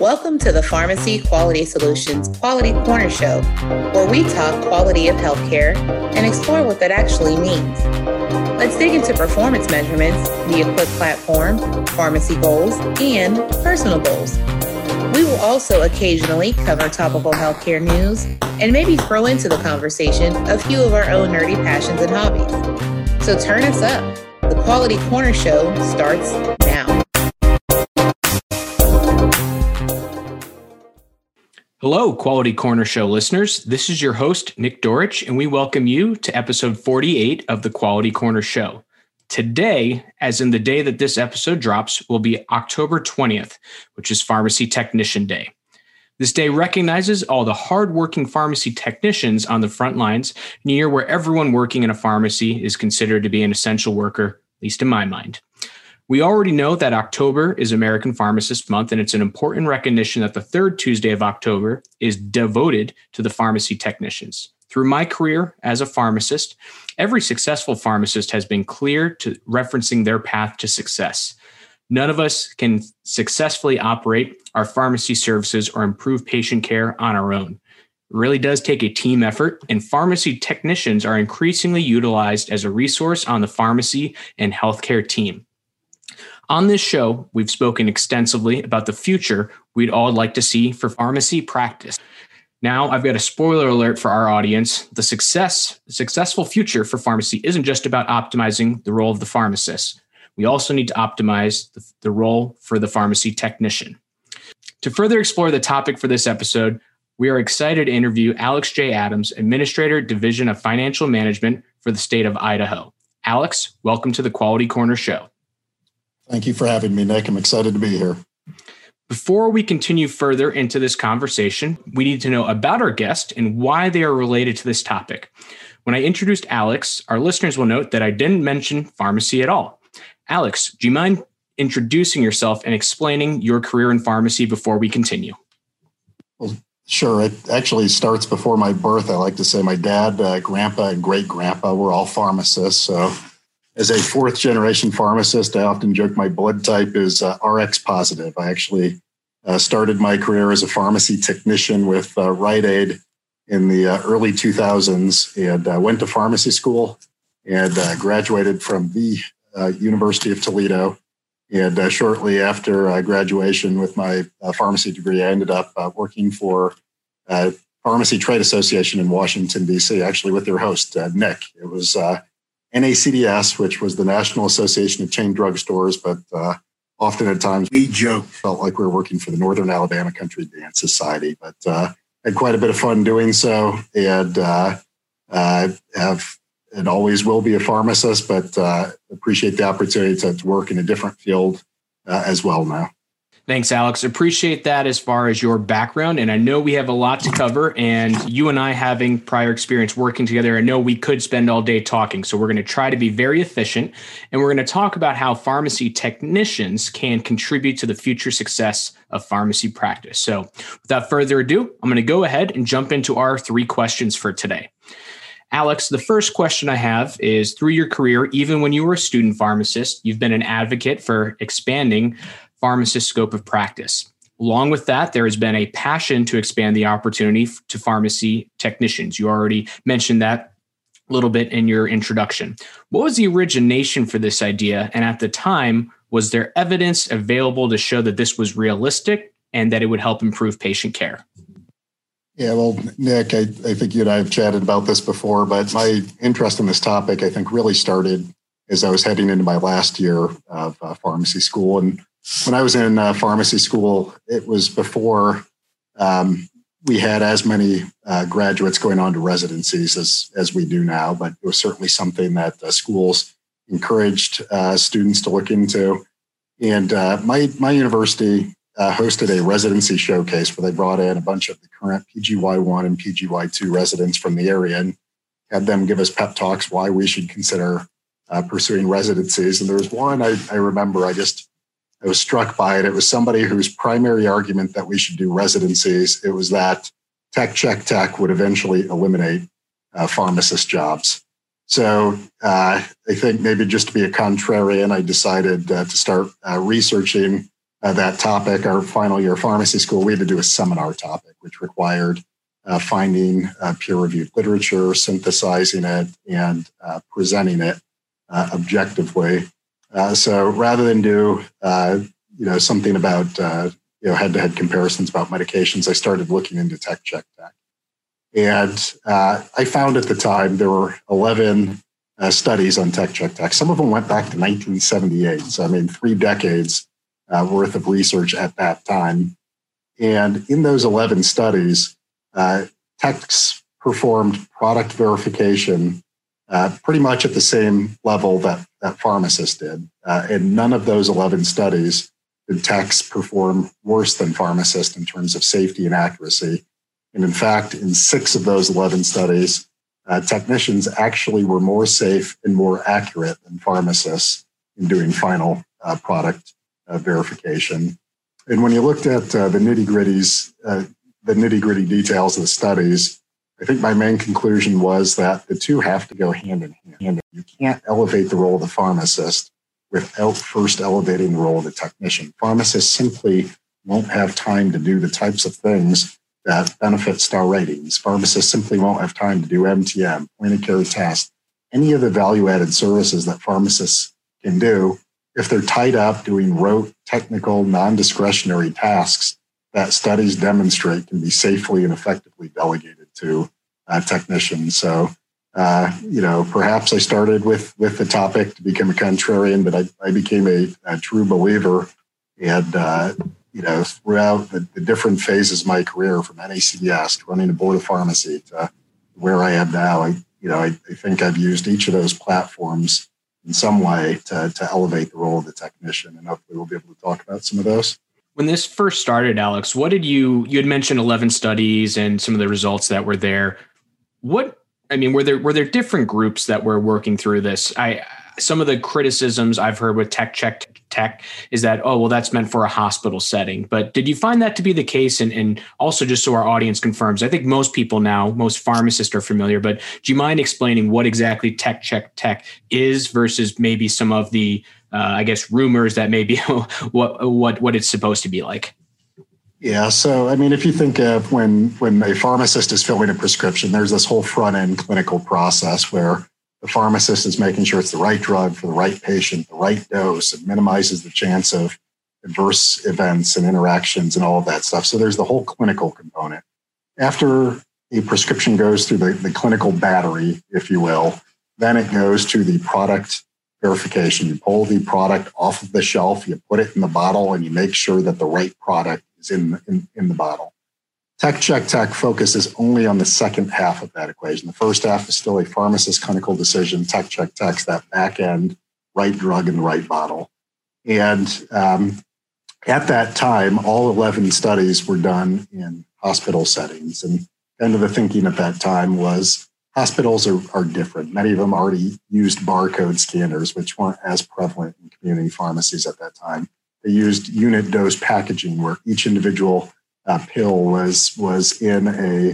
Welcome to the Pharmacy Quality Solutions Quality Corner Show, where we talk quality of healthcare and explore what that actually means. Let's dig into performance measurements, the Equip platform, pharmacy goals, and personal goals. We will also occasionally cover topical healthcare news and maybe throw into the conversation a few of our own nerdy passions and hobbies. So turn us up. The Quality Corner Show starts now. Hello, Quality Corner Show listeners. This is your host, Nick Dorich, and we welcome you to episode 48 of the Quality Corner Show. Today, as in the day that this episode drops, will be October 20th, which is Pharmacy Technician Day. This day recognizes all the hardworking pharmacy technicians on the front lines in a year where everyone working in a pharmacy is considered to be an essential worker, at least in my mind. We already know that October is American Pharmacist Month, and it's an important recognition that the third Tuesday of October is devoted to the pharmacy technicians. Through my career as a pharmacist, every successful pharmacist has been clear to referencing their path to success. None of us can successfully operate our pharmacy services or improve patient care on our own. It really does take a team effort, and pharmacy technicians are increasingly utilized as a resource on the pharmacy and healthcare team. On this show, we've spoken extensively about the future we'd all like to see for pharmacy practice. Now, I've got a spoiler alert for our audience. The successful future for pharmacy isn't just about optimizing the role of the pharmacist. We also need to optimize the role for the pharmacy technician. To further explore the topic for this episode, we are excited to interview Alex J. Adams, Administrator, Division of Financial Management for the state of Idaho. Alex, welcome to the Quality Corner Show. Thank you for having me, Nick. I'm excited to be here. Before we continue further into this conversation, we need to know about our guest and why they are related to this topic. When I introduced Alex, our listeners will note that I didn't mention pharmacy at all. Alex, do you mind introducing yourself and explaining your career in pharmacy before we continue? Well, sure. It actually starts before my birth. I like to say my dad, grandpa, and great-grandpa were all pharmacists. So as a fourth generation pharmacist, I often joke my blood type is RX positive. I actually started my career as a pharmacy technician with Rite Aid in the early 2000s and went to pharmacy school and graduated from the University of Toledo. And shortly after graduation with my pharmacy degree, I ended up working for Pharmacy Trade Association in Washington, D.C., actually with your host, Nick. It was NACDS, which was the National Association of Chain Drugstores, but often at times we felt like we were working for the Northern Alabama Country Dance Society, but had quite a bit of fun doing so, and have and always will be a pharmacist, but appreciate the opportunity to work in a different field as well now. Thanks, Alex. Appreciate that as far as your background. And I know we have a lot to cover, and you and I having prior experience working together, I know we could spend all day talking. So we're going to try to be very efficient, and we're going to talk about how pharmacy technicians can contribute to the future success of pharmacy practice. So without further ado, I'm going to go ahead and jump into our 3 questions for today. Alex, the first question I have is, through your career, even when you were a student pharmacist, you've been an advocate for expanding pharmacist scope of practice. Along with that, there has been a passion to expand the opportunity to pharmacy technicians. You already mentioned that a little bit in your introduction. What was the origination for this idea? And at the time, was there evidence available to show that this was realistic and that it would help improve patient care? Yeah, well, Nick, I think you and I have chatted about this before, but my interest in this topic, I think, really started as I was heading into my last year of pharmacy school. And when I was in pharmacy school, it was before we had as many graduates going on to residencies as we do now, but it was certainly something that schools encouraged students to look into. And my university hosted a residency showcase where they brought in a bunch of the current PGY1 and PGY2 residents from the area and had them give us pep talks why we should consider pursuing residencies. And there was one I remember, I was struck by it. It was somebody whose primary argument that we should do residencies, it was that tech would eventually eliminate pharmacist jobs. So I think maybe just to be a contrarian, I decided to start researching that topic, our final year of pharmacy school, we had to do a seminar topic, which required finding peer-reviewed literature, synthesizing it, and presenting it objectively. So rather than do something about head-to-head comparisons about medications, I started looking into TechCheck Tech. And I found at the time there were 11 studies on TechCheck Tech. Some of them went back to 1978. So, I mean, 3 decades worth of research at that time. And in those 11 studies, techs performed product verification pretty much at the same level that pharmacists did. And none of those 11 studies did techs perform worse than pharmacists in terms of safety and accuracy. And in fact, in 6 of those 11 studies, technicians actually were more safe and more accurate than pharmacists in doing final product verification. And when you looked at the nitty-gritty details of the studies, I think my main conclusion was that the two have to go hand in hand. You can't elevate the role of the pharmacist without first elevating the role of the technician. Pharmacists simply won't have time to do the types of things that benefit star ratings. Pharmacists simply won't have time to do MTM, point-of-care tests, any of the value-added services that pharmacists can do if they're tied up doing rote, technical, non-discretionary tasks that studies demonstrate can be safely and effectively delegated to technicians. So, perhaps I started with the topic to become a contrarian, but I became a true believer. And, throughout the different phases of my career, from NACDS to running a board of pharmacy to where I am now, I think I've used each of those platforms in some way to elevate the role of the technician. And hopefully we'll be able to talk about some of those. When this first started, Alex, what did you had mentioned 11 studies and some of the results that were there. Were there different groups that were working through this? Some of the criticisms I've heard with TechCheck Tech is that, that's meant for a hospital setting. But did you find that to be the case? And also, just so our audience confirms, I think most people now, most pharmacists are familiar, but do you mind explaining what exactly TechCheck Tech is versus maybe some of the, rumors that maybe what it's supposed to be like? Yeah. So, if you think of when a pharmacist is filling a prescription, there's this whole front end clinical process where the pharmacist is making sure it's the right drug for the right patient, the right dose. It minimizes the chance of adverse events and interactions and all of that stuff. So there's the whole clinical component. After a prescription goes through the clinical battery, if you will, then it goes to the product verification. You pull the product off of the shelf, you put it in the bottle, and you make sure that the right product is in the bottle. TechCheck Tech focuses only on the second half of that equation. The first half is still a pharmacist clinical decision. TechCheck Tech's that back end, right drug in the right bottle. And at that time, all 11 studies were done in hospital settings. And kind of the thinking at that time was hospitals are different. Many of them already used barcode scanners, which weren't as prevalent in community pharmacies at that time. They used unit dose packaging, where each individual pill was in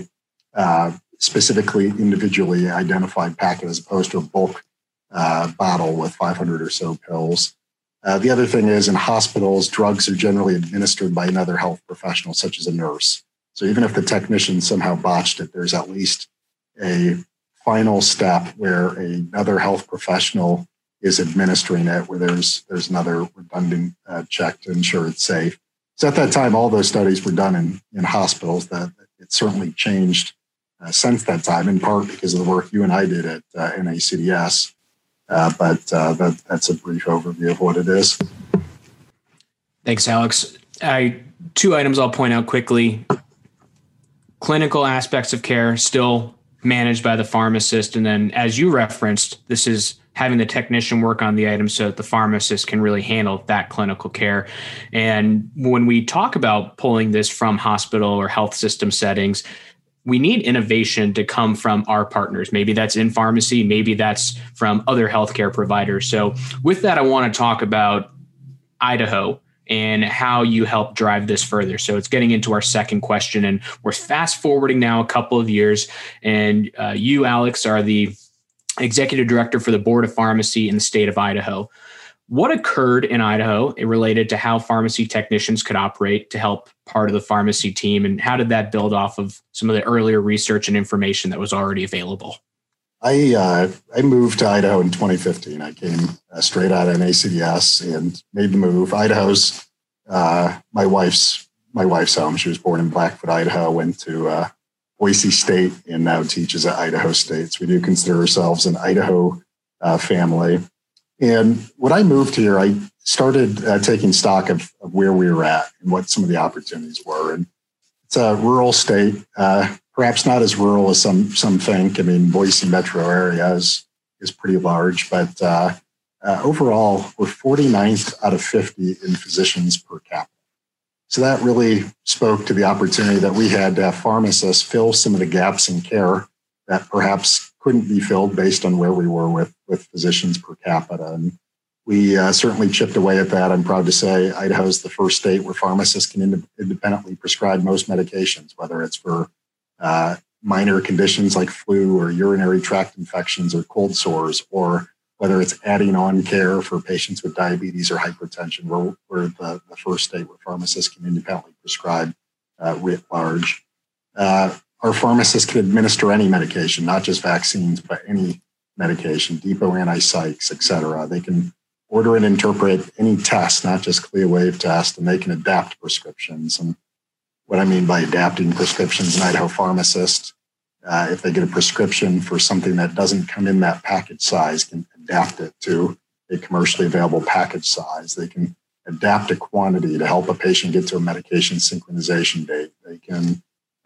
a specifically individually identified packet as opposed to a bulk bottle with 500 or so pills. The other thing is, in hospitals, drugs are generally administered by another health professional, such as a nurse. So even if the technician somehow botched it, there's at least a final step where another health professional is administering it, where there's another redundant check to ensure it's safe. So at that time, all those studies were done in hospitals. That it certainly changed since that time, in part because of the work you and I did at NACDS. But that's a brief overview of what it is. Thanks, Alex. 2 items I'll point out quickly. Clinical aspects of care still managed by the pharmacist. And then, as you referenced, this is having the technician work on the item so that the pharmacist can really handle that clinical care. And when we talk about pulling this from hospital or health system settings, we need innovation to come from our partners. Maybe that's in pharmacy, maybe that's from other healthcare providers. So with that, I want to talk about Idaho and how you help drive this further. So it's getting into our second question, and we're fast forwarding now a couple of years. And you, Alex, are the executive director for the Board of Pharmacy in the state of Idaho. What occurred in Idaho related to how pharmacy technicians could operate to help part of the pharmacy team? And how did that build off of some of the earlier research and information that was already available? I moved to Idaho in 2015. I came straight out of NACDS and made the move. Idaho's my wife's home. She was born in Blackfoot, Idaho, went to Boise State and now teaches at Idaho State. So we do consider ourselves an Idaho family. And when I moved here, I started taking stock of where we were at and what some of the opportunities were. And it's a rural state, perhaps not as rural as some think. I mean, Boise metro area is pretty large, but overall, we're 49th out of 50 in physicians per capita. So that really spoke to the opportunity that we had to have pharmacists fill some of the gaps in care that perhaps couldn't be filled based on where we were with physicians per capita. And we certainly chipped away at that. I'm proud to say Idaho is the first state where pharmacists can independently prescribe most medications, whether it's for minor conditions like flu or urinary tract infections or cold sores, or whether it's adding on care for patients with diabetes or hypertension. We're the first state where pharmacists can independently prescribe writ large. Our pharmacists can administer any medication, not just vaccines, but any medication, depot antipsychs, et cetera. They can order and interpret any test, not just CLIA-waived test, and they can adapt prescriptions. And what I mean by adapting prescriptions, an Idaho pharmacist, if they get a prescription for something that doesn't come in that package size, can adapt it to a commercially available package size. They can adapt a quantity to help a patient get to a medication synchronization date. They can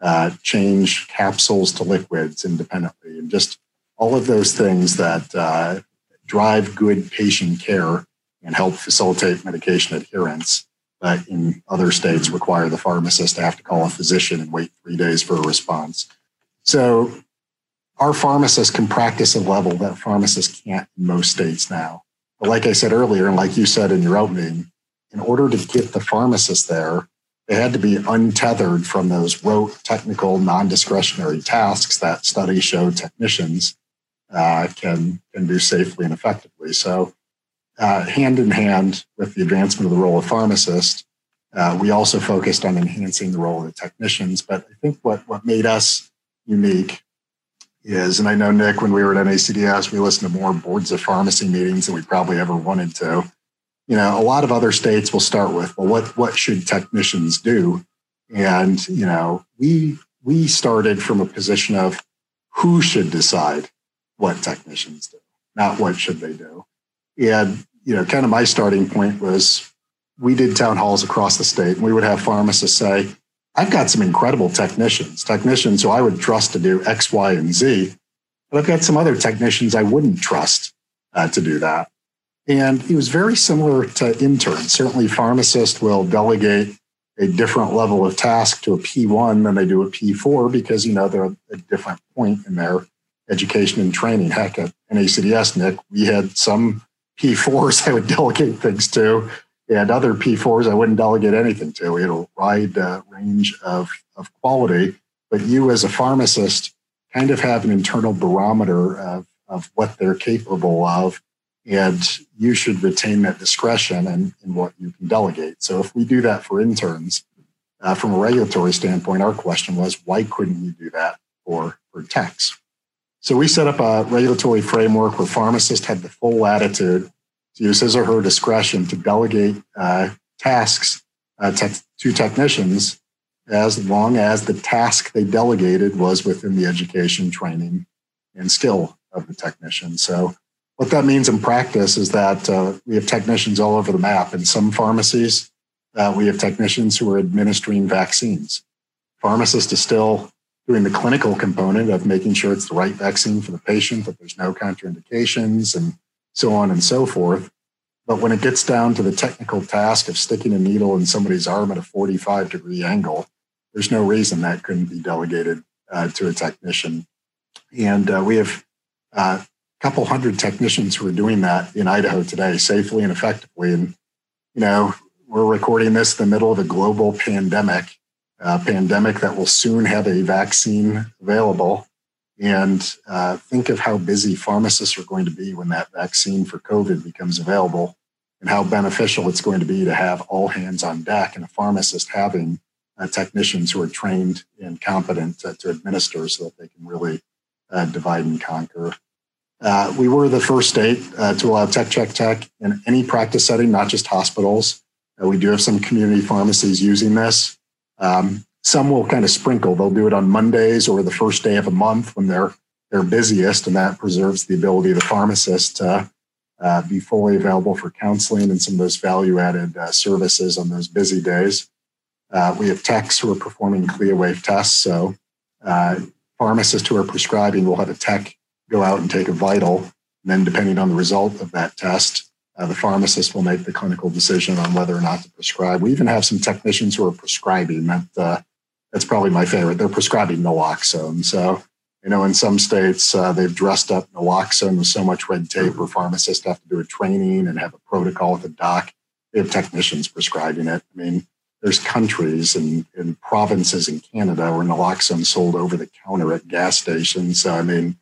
change capsules to liquids independently, and just all of those things that drive good patient care and help facilitate medication adherence, but in other states require the pharmacist to have to call a physician and wait 3 days for a response. So our pharmacists can practice a level that pharmacists can't in most states now. But like I said earlier, and like you said in your opening, in order to get the pharmacist there, they had to be untethered from those rote, technical, non-discretionary tasks that studies show technicians can do safely and effectively. So hand in hand with the advancement of the role of pharmacist, we also focused on enhancing the role of the technicians. But I think what made us unique is, and I know, Nick, when we were at NACDS, we listened to more boards of pharmacy meetings than we probably ever wanted to. You know, a lot of other states will start with, well, what should technicians do? And, you know, we started from a position of who should decide what technicians do, not what should they do. And, you know, kind of my starting point was we did town halls across the state, and we would have pharmacists say, I've got some incredible technicians who I would trust to do X, Y, and Z, but I've got some other technicians I wouldn't trust to do that. And it was very similar to interns. Certainly pharmacists will delegate a different level of task to a P1 than they do a P4 because, you know, they're at a different point in their education and training. Heck, at NACDS, Nick, we had some P4s I would delegate things to and other P4s I wouldn't delegate anything to. We had a wide range of quality, but you as a pharmacist kind of have an internal barometer of what they're capable of. And you should retain that discretion in what you can delegate. So if we do that for interns, from a regulatory standpoint, our question was, why couldn't you do that for techs? So we set up a regulatory framework where pharmacists had the full latitude to use his or her discretion to delegate tasks to technicians as long as the task they delegated was within the education, training, and skill of the technician. So what that means in practice is that we have technicians all over the map. In some pharmacies, we have technicians who are administering vaccines. Pharmacist is still doing the clinical component of making sure it's the right vaccine for the patient, that there's no contraindications, and so on and so forth. But when it gets down to the technical task of sticking a needle in somebody's arm at a 45-degree angle, there's no reason that couldn't be delegated to a technician. And we have couple hundred technicians who are doing that in Idaho today safely and effectively. And, you know, we're recording this in the middle of a global pandemic that will soon have a vaccine available. And think of how busy pharmacists are going to be when that vaccine for COVID becomes available and how beneficial it's going to be to have all hands on deck and a pharmacist having technicians who are trained and competent to administer so that they can really divide and conquer. We were the first state to allow TechCheck in any practice setting, not just hospitals. We do have some community pharmacies using this. Some will kind of sprinkle. They'll do it on Mondays or the first day of a month when they're busiest, and that preserves the ability of the pharmacist to be fully available for counseling and some of those value-added services on those busy days. We have techs who are performing CLIA-waived tests, so pharmacists who are prescribing will have a tech go out and take a vital, and then depending on the result of that test, the pharmacist will make the clinical decision on whether or not to prescribe. We even have some technicians who are prescribing. That's probably my favorite. They're prescribing naloxone. So, in some states, they've dressed up naloxone with so much red tape where pharmacists have to do a training and have a protocol with a doc. They have technicians prescribing it. I mean, there's countries and provinces in Canada where naloxone is sold over the counter at gas stations. So,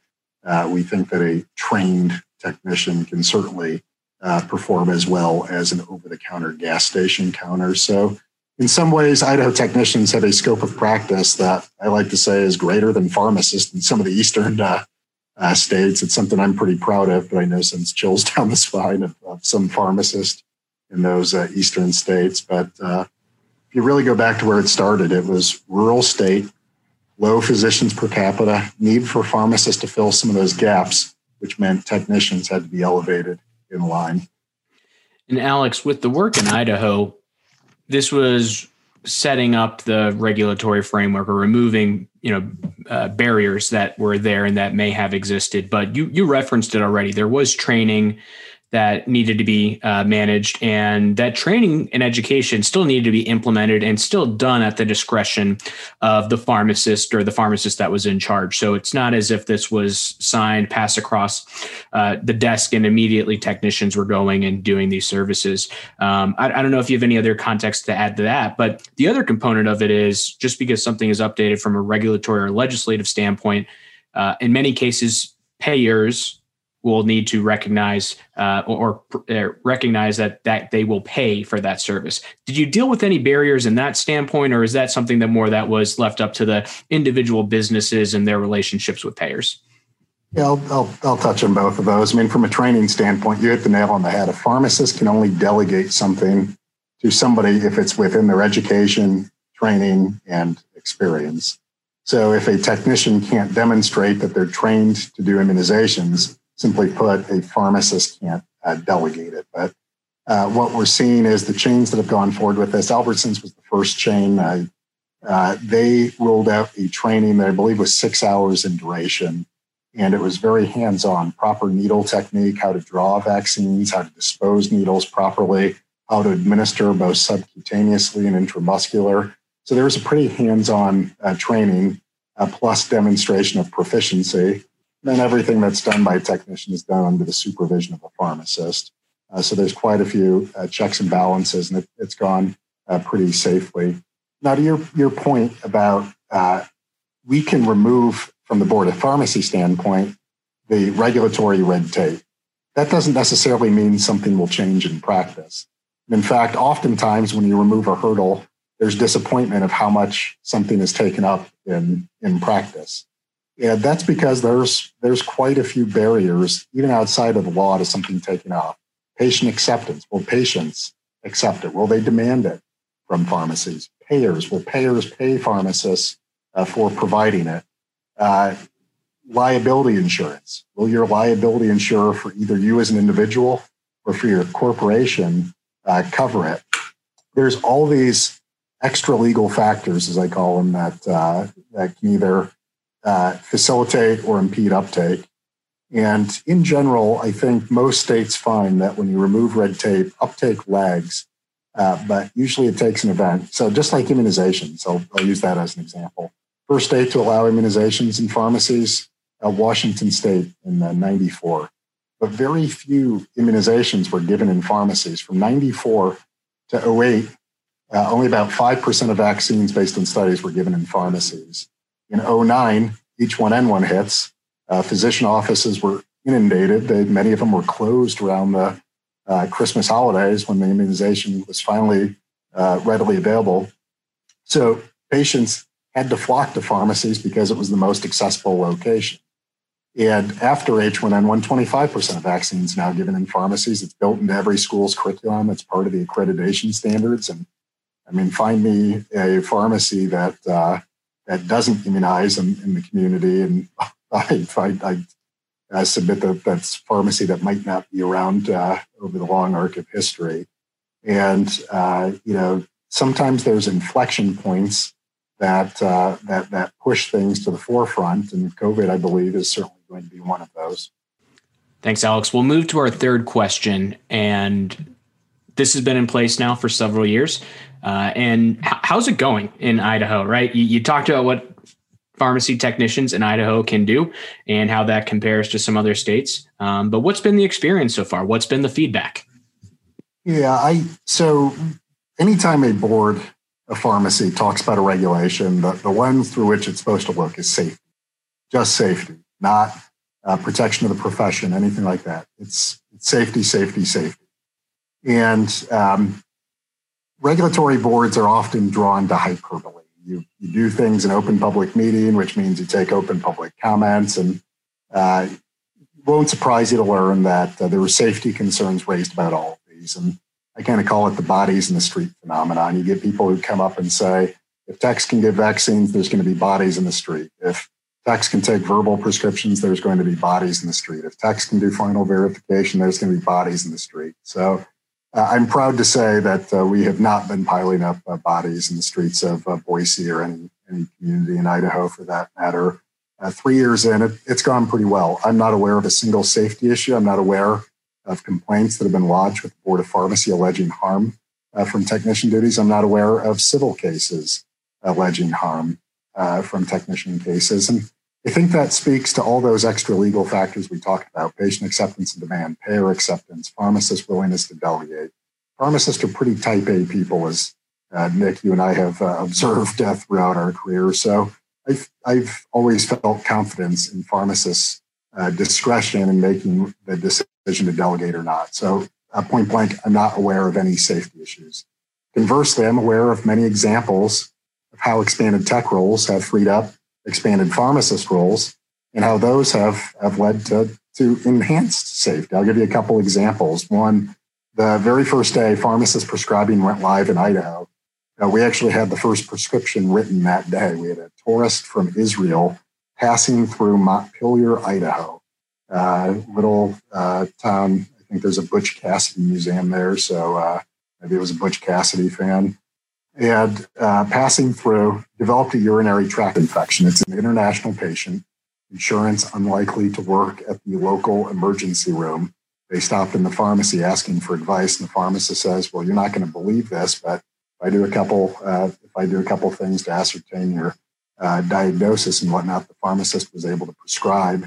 we think that a trained technician can certainly perform as well as an over-the-counter gas station counter. So in some ways, Idaho technicians have a scope of practice that I like to say is greater than pharmacists in some of the eastern states. It's something I'm pretty proud of, but I know sends chills down the spine of some pharmacists in those eastern states. But if you really go back to where it started, it was rural state, low physicians per capita, need for pharmacists to fill some of those gaps, which meant technicians had to be elevated in line. And Alex, with the work in Idaho, this was setting up the regulatory framework or removing, barriers that were there and that may have existed. But you referenced it already. There was training that needed to be managed, and that training and education still needed to be implemented and still done at the discretion of the pharmacist or the pharmacist that was in charge. So it's not as if this was signed, passed across the desk, and immediately technicians were going and doing these services. I don't know if you have any other context to add to that, but the other component of it is just because something is updated from a regulatory or legislative standpoint, in many cases, payers will need to recognize recognize that they will pay for that service. Did you deal with any barriers in that standpoint, or is that something that was left up to the individual businesses and their relationships with payers? Yeah, I'll touch on both of those. I mean, from a training standpoint, you hit the nail on the head. A pharmacist can only delegate something to somebody if it's within their education, training, and experience. So if a technician can't demonstrate that they're trained to do immunizations, simply put, a pharmacist can't delegate it. But what we're seeing is the chains that have gone forward with this. Albertsons was the first chain. They rolled out a training that I believe was 6 hours in duration. And it was very hands-on, proper needle technique, how to draw vaccines, how to dispose needles properly, how to administer both subcutaneously and intramuscular. So there was a pretty hands-on training plus demonstration of proficiency. Then everything that's done by a technician is done under the supervision of a pharmacist. So there's quite a few checks and balances, and it's gone pretty safely. Now, to your point about we can remove from the Board of Pharmacy standpoint the regulatory red tape. That doesn't necessarily mean something will change in practice. In fact, oftentimes when you remove a hurdle, there's disappointment of how much something is taken up in practice. Yeah, that's because there's quite a few barriers, even outside of the law, to something taken off. Patient acceptance. Will patients accept it? Will they demand it from pharmacies? Payers. Will payers pay pharmacists for providing it? Liability insurance. Will your liability insurer for either you as an individual or for your corporation cover it? There's all these extra legal factors, as I call them, that can either facilitate or impede uptake. And in general, I think most states find that when you remove red tape, uptake lags, but usually it takes an event. So just like immunizations, I'll use that as an example. First state to allow immunizations in pharmacies, Washington State in 94. But very few immunizations were given in pharmacies. From 94 to 08, only about 5% of vaccines based on studies were given in pharmacies. In 09, H1N1 hits. Physician offices were inundated. Many of them were closed around the Christmas holidays when the immunization was finally readily available. So patients had to flock to pharmacies because it was the most accessible location. And after H1N1, 25% of vaccines now given in pharmacies. It's built into every school's curriculum. It's part of the accreditation standards. And I mean, find me a pharmacy that doesn't immunize in the community, and I submit that that's pharmacy that might not be around over the long arc of history. And sometimes there's inflection points that push things to the forefront, and COVID, I believe, is certainly going to be one of those. Thanks, Alex. We'll move to our third question, and this has been in place now for several years. And how's it going in Idaho, right? You talked about what pharmacy technicians in Idaho can do and how that compares to some other states. But what's been the experience so far? What's been the feedback? Yeah, so anytime a board of pharmacy talks about a regulation, the lens through which it's supposed to look is safety, just safety, not protection of the profession, anything like that. It's safety, safety, safety. And regulatory boards are often drawn to hyperbole. You do things in open public meeting, which means you take open public comments, and it won't surprise you to learn that there were safety concerns raised about all of these. And I kind of call it the bodies in the street phenomenon. You get people who come up and say, if techs can give vaccines, there's going to be bodies in the street. If techs can take verbal prescriptions, there's going to be bodies in the street. If techs can do final verification, there's going to be bodies in the street. So I'm proud to say that we have not been piling up bodies in the streets of Boise or any community in Idaho for that matter. 3 years in, it's gone pretty well. I'm not aware of a single safety issue. I'm not aware of complaints that have been lodged with the Board of Pharmacy alleging harm from technician duties. I'm not aware of civil cases alleging harm from technician cases. And I think that speaks to all those extra legal factors we talked about: patient acceptance and demand, payer acceptance, pharmacist willingness to delegate. Pharmacists are pretty type A people, as Nick, you and I have observed throughout our career. So I've always felt confidence in pharmacists' discretion in making the decision to delegate or not. So point blank, I'm not aware of any safety issues. Conversely, I'm aware of many examples of how expanded tech roles have freed up expanded pharmacist roles and how those have led to enhanced safety. I'll give you a couple examples. One, the very first day pharmacist prescribing went live in Idaho, we actually had the first prescription written that day. We had a tourist from Israel passing through Montpelier, Idaho, little town. I think there's a Butch Cassidy museum there, so maybe it was a Butch Cassidy fan. And passing through, developed a urinary tract infection. It's an international patient. Insurance unlikely to work at the local emergency room. They stopped in the pharmacy asking for advice, and the pharmacist says, "Well, you're not going to believe this, but if I do a couple things to ascertain your diagnosis and whatnot," the pharmacist was able to prescribe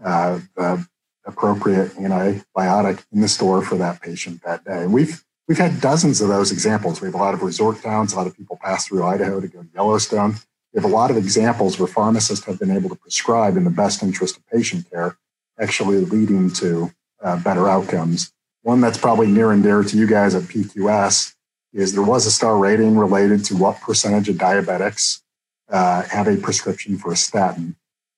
the appropriate antibiotic in the store for that patient that day. And we've had dozens of those examples. We have a lot of resort towns. A lot of people pass through Idaho to go to Yellowstone. We have a lot of examples where pharmacists have been able to prescribe in the best interest of patient care, actually leading to better outcomes. One that's probably near and dear to you guys at PQS is there was a star rating related to what percentage of diabetics have a prescription for a statin.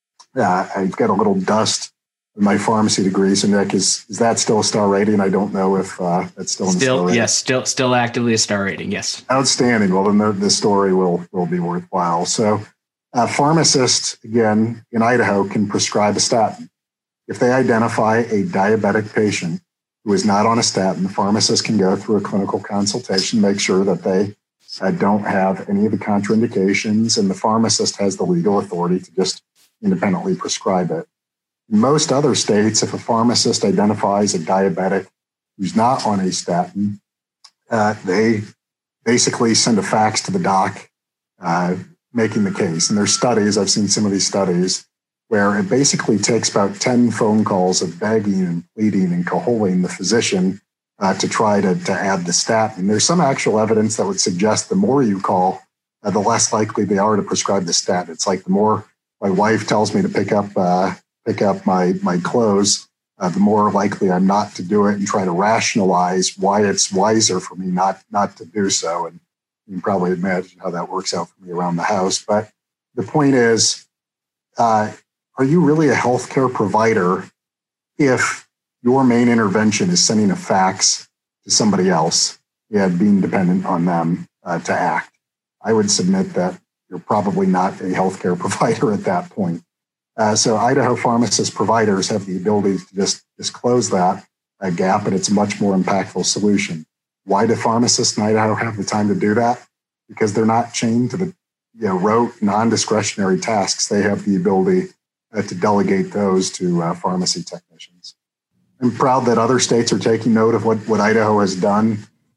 I've got a little dust in my pharmacy degree. So Nick, is that still a star rating? I don't know if that's still in the star rating. Yes, still actively a star rating. Yes. Outstanding. Well, then the story will be worthwhile. So pharmacists, again, in Idaho can prescribe a statin. If they identify a diabetic patient who is not on a statin, the pharmacist can go through a clinical consultation, make sure that they don't have any of the contraindications, and the pharmacist has the legal authority to just independently prescribe it. In most other states, if a pharmacist identifies a diabetic who's not on a statin, they basically send a fax to the doc making the case. And there's studies, I've seen some of these studies, where it basically takes about 10 phone calls of begging and pleading and cajoling the physician to try to add the statin. There's some actual evidence that would suggest the more you call, the less likely they are to prescribe the statin. It's like the more my wife tells me to pick up my clothes, the more likely I'm not to do it and try to rationalize why it's wiser for me not to do so. And you can probably imagine how that works out for me around the house. But the point is, are you really a healthcare provider if your main intervention is sending a fax to somebody else and being dependent on them to act? I would submit that you're probably not a healthcare provider at that point. So Idaho pharmacist providers have the ability to just close that gap, and it's a much more impactful solution. Why do pharmacists in Idaho have the time to do that? Because they're not chained to the rote, non-discretionary tasks. They have the ability to delegate those to pharmacy technicians. I'm proud that other states are taking note of what Idaho has done.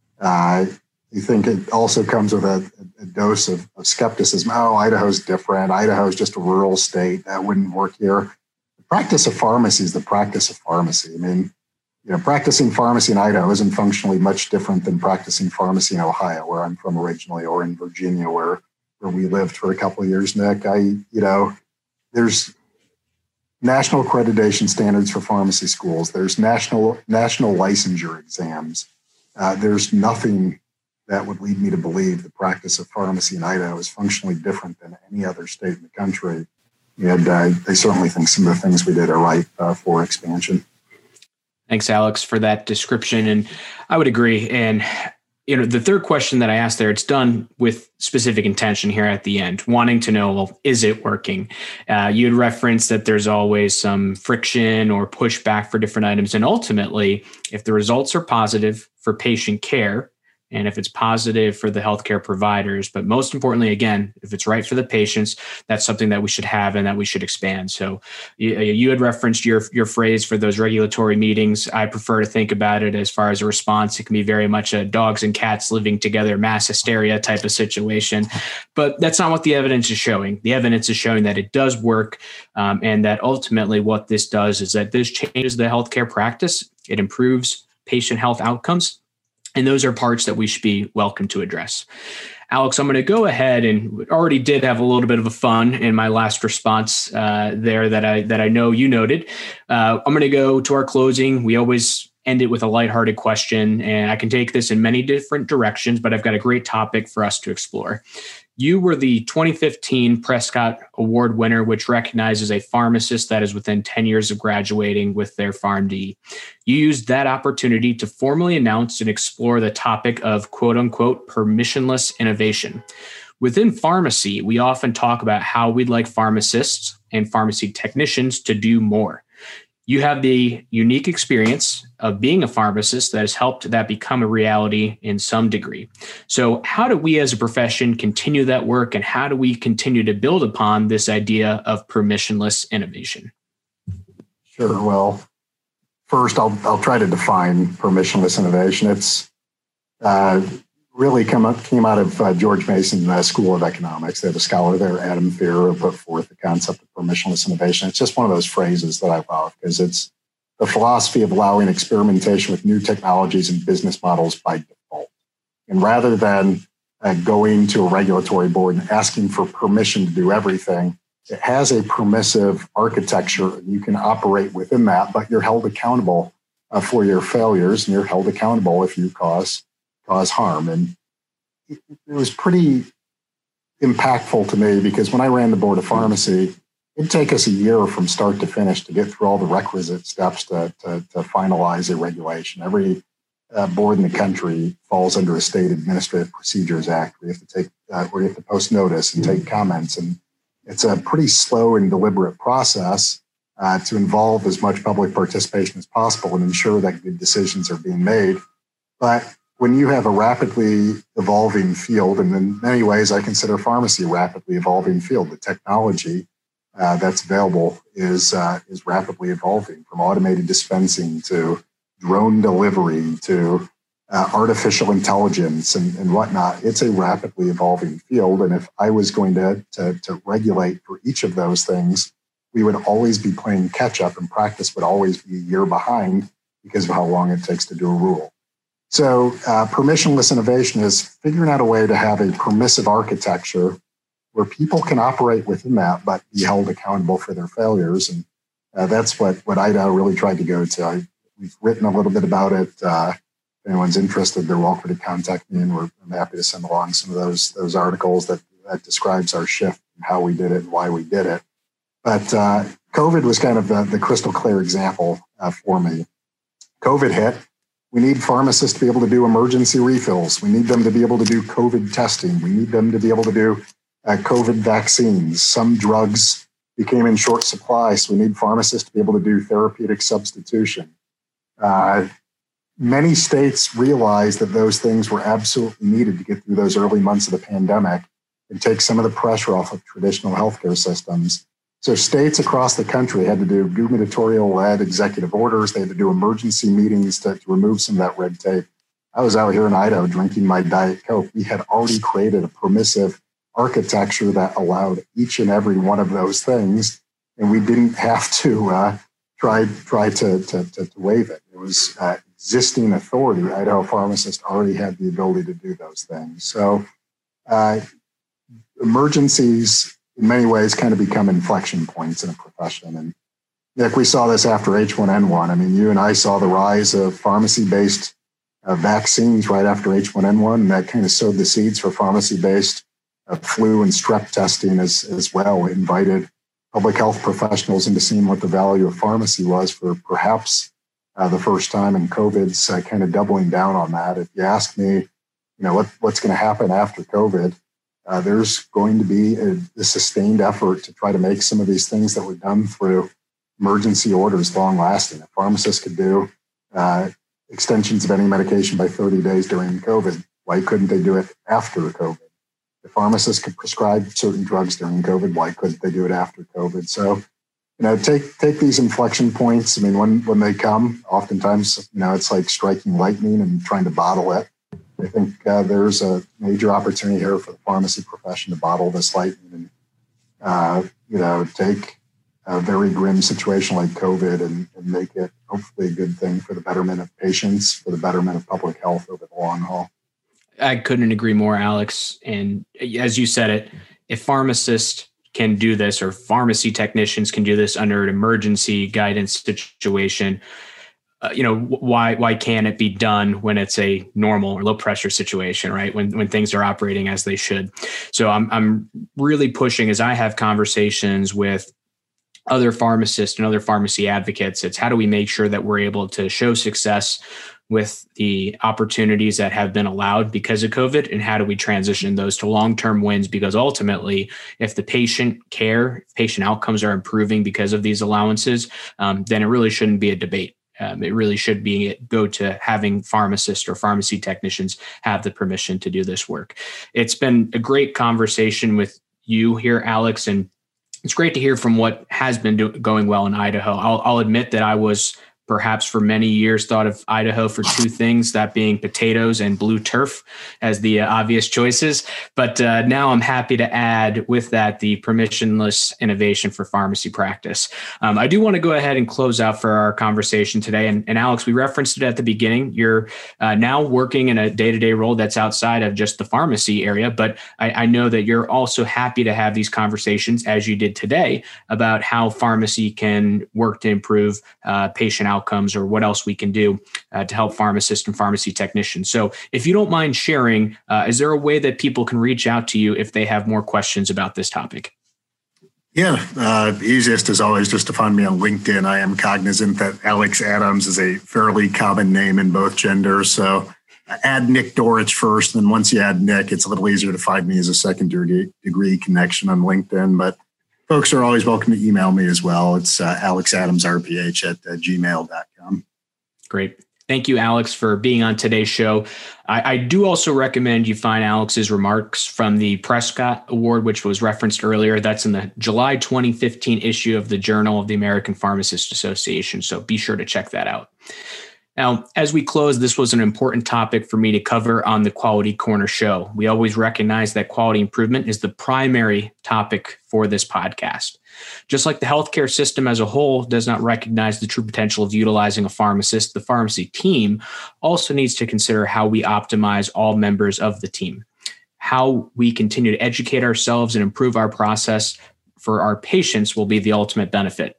You think it also comes with a dose of skepticism. Oh, Idaho's different. Idaho's just a rural state. That wouldn't work here. The practice of pharmacy is the practice of pharmacy. I mean, practicing pharmacy in Idaho isn't functionally much different than practicing pharmacy in Ohio, where I'm from originally, or in Virginia, where we lived for a couple of years, Nick. There's national accreditation standards for pharmacy schools. There's national licensure exams. There's nothing that would lead me to believe the practice of pharmacy in Idaho is functionally different than any other state in the country. And I certainly think some of the things we did are right for expansion. Thanks, Alex, for that description. And I would agree. And the third question that I asked there, it's done with specific intention here at the end, wanting to know, well, is it working? You had referenced that there's always some friction or pushback for different items. And ultimately, if the results are positive for patient care, and if it's positive for the healthcare providers, but most importantly, again, if it's right for the patients, that's something that we should have and that we should expand. So you had referenced your phrase for those regulatory meetings. I prefer to think about it as far as a response. It can be very much a dogs and cats living together, mass hysteria type of situation. But that's not what the evidence is showing. The evidence is showing that it does work, and that ultimately what this does is that this changes the healthcare practice. It improves patient health outcomes. And those are parts that we should be welcome to address. Alex, I'm going to go ahead, and already did have a little bit of a fun in my last response there that I know you noted. I'm going to go to our closing. We always end it with a lighthearted question, and I can take this in many different directions, but I've got a great topic for us to explore. You were the 2015 Prescott Award winner, which recognizes a pharmacist that is within 10 years of graduating with their PharmD. You used that opportunity to formally announce and explore the topic of quote unquote permissionless innovation. Within pharmacy, we often talk about how we'd like pharmacists and pharmacy technicians to do more. You have the unique experience of being a pharmacist that has helped that become a reality in some degree. So how do we as a profession continue that work, and how do we continue to build upon this idea of permissionless innovation? Sure. Well, first, I'll try to define permissionless innovation. It's really came out of George Mason School of Economics. They have a scholar there, Adam Fear, who put forth the concept of permissionless innovation. It's just one of those phrases that I love because it's the philosophy of allowing experimentation with new technologies and business models by default. And rather than going to a regulatory board and asking for permission to do everything, it has a permissive architecture. You can operate within that, but you're held accountable for your failures, and you're held accountable if you cause harm. And it was pretty impactful to me because when I ran the board of pharmacy, it'd take us a year from start to finish to get through all the requisite steps to finalize a regulation. Every board in the country falls under a state administrative procedures act. We have to post notice and take comments, and it's a pretty slow and deliberate process to involve as much public participation as possible and ensure that good decisions are being made. But when you have a rapidly evolving field, and in many ways I consider pharmacy a rapidly evolving field, the technology that's available is rapidly evolving, from automated dispensing to drone delivery to artificial intelligence and whatnot. It's a rapidly evolving field. And if I was going to regulate for each of those things, we would always be playing catch up, and practice would always be a year behind because of how long it takes to do a rule. So permissionless innovation is figuring out a way to have a permissive architecture where people can operate within that, but be held accountable for their failures. And That's what Idaho really tried to go to. We've written a little bit about it. If anyone's interested, they're welcome to contact me, and I'm happy to send along some of those articles that describes our shift and how we did it and why we did it. But COVID was kind of the crystal clear example for me. COVID hit. We need pharmacists to be able to do emergency refills. We need them to be able to do COVID testing. We need them to be able to do COVID vaccines. Some drugs became in short supply, so we need pharmacists to be able to do therapeutic substitution. Many states realized that those things were absolutely needed to get through those early months of the pandemic and take some of the pressure off of traditional healthcare systems. So states across the country had to do gubernatorial-led executive orders. They had to do emergency meetings to remove some of that red tape. I was out here in Idaho drinking my Diet Coke. We had already created a permissive architecture that allowed each and every one of those things, and we didn't have to try to waive it. It was existing authority. Idaho pharmacists already had the ability to do those things. So emergencies, in many ways, kind of become inflection points in a profession. And Nick, we saw this after H1N1. I mean, you and I saw the rise of pharmacy-based vaccines right after H1N1, and that kind of sowed the seeds for pharmacy-based flu and strep testing as well. It invited public health professionals into seeing what the value of pharmacy was for perhaps the first time, and COVID's kind of doubling down on that. If you ask me, what's going to happen after COVID, there's going to be a sustained effort to try to make some of these things that were done through emergency orders long lasting. A pharmacist could do extensions of any medication by 30 days during COVID. Why couldn't they do it after COVID? The pharmacist could prescribe certain drugs during COVID. Why couldn't they do it after COVID? So, take these inflection points. I mean, when they come, oftentimes, it's like striking lightning and trying to bottle it. I think there's a major opportunity here for the pharmacy profession to bottle this lightning and, take a very grim situation like COVID and make it hopefully a good thing for the betterment of patients, for the betterment of public health over the long haul. I couldn't agree more, Alex. And as you said it, if pharmacists can do this or pharmacy technicians can do this under an emergency guidance situation, why can't it be done when it's a normal or low pressure situation, right? When things are operating as they should. So I'm really pushing, as I have conversations with other pharmacists and other pharmacy advocates, it's how do we make sure that we're able to show success with the opportunities that have been allowed because of COVID, and how do we transition those to long-term wins? Because ultimately, if the patient outcomes are improving because of these allowances, then it really shouldn't be a debate. It really should go to having pharmacists or pharmacy technicians have the permission to do this work. It's been a great conversation with you here, Alex, and it's great to hear from what has been going well in Idaho. I'll admit that I was perhaps for many years thought of Idaho for two things, that being potatoes and blue turf as the obvious choices. But now I'm happy to add with that the permissionless innovation for pharmacy practice. I do want to go ahead and close out for our conversation today. And Alex, we referenced it at the beginning. You're now working in a day-to-day role that's outside of just the pharmacy area, but I know that you're also happy to have these conversations, as you did today, about how pharmacy can work to improve patient outcomes, or what else we can do to help pharmacists and pharmacy technicians. So if you don't mind sharing, is there a way that people can reach out to you if they have more questions about this topic? Yeah, easiest is always just to find me on LinkedIn. I am cognizant that Alex Adams is a fairly common name in both genders. So add Nick Dorich first. Then once you add Nick, it's a little easier to find me as a secondary degree connection on LinkedIn. But folks are always welcome to email me as well. It's alexadamsrph@gmail.com. Great. Thank you, Alex, for being on today's show. I do also recommend you find Alex's remarks from the Prescott Award, which was referenced earlier. That's in the July 2015 issue of the Journal of the American Pharmacists Association. So be sure to check that out. Now, as we close, this was an important topic for me to cover on the Quality Corner show. We always recognize that quality improvement is the primary topic for this podcast. Just like the healthcare system as a whole does not recognize the true potential of utilizing a pharmacist, the pharmacy team also needs to consider how we optimize all members of the team, how we continue to educate ourselves and improve our process for our patients will be the ultimate benefit.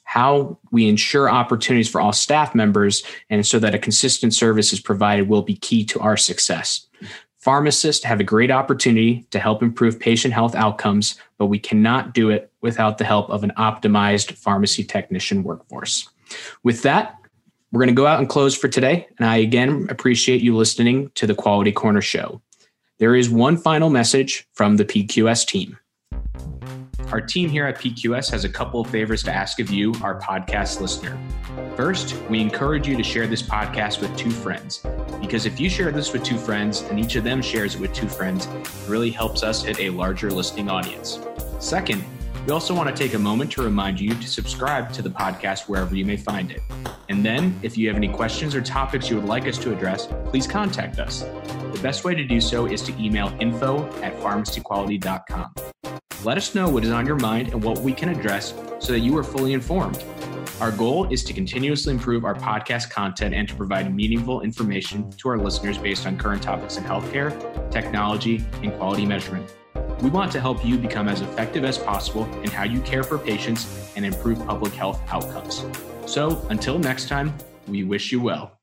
how we ensure opportunities for all staff members and so that a consistent service is provided will be key to our success. Pharmacists have a great opportunity to help improve patient health outcomes, but we cannot do it without the help of an optimized pharmacy technician workforce. With that, we're going to go out and close for today. And I again appreciate you listening to the Quality Corner Show. There is one final message from the PQS team. Our team here at PQS has a couple of favors to ask of you, our podcast listener. First, we encourage you to share this podcast with 2 friends, because if you share this with 2 friends and each of them shares it with 2 friends, it really helps us hit a larger listening audience. Second, we also want to take a moment to remind you to subscribe to the podcast wherever you may find it. And then, if you have any questions or topics you would like us to address, please contact us. The best way to do so is to email info@pharmacyquality.com. Let us know what is on your mind and what we can address so that you are fully informed. Our goal is to continuously improve our podcast content and to provide meaningful information to our listeners based on current topics in healthcare, technology, and quality measurement. We want to help you become as effective as possible in how you care for patients and improve public health outcomes. So until next time, we wish you well.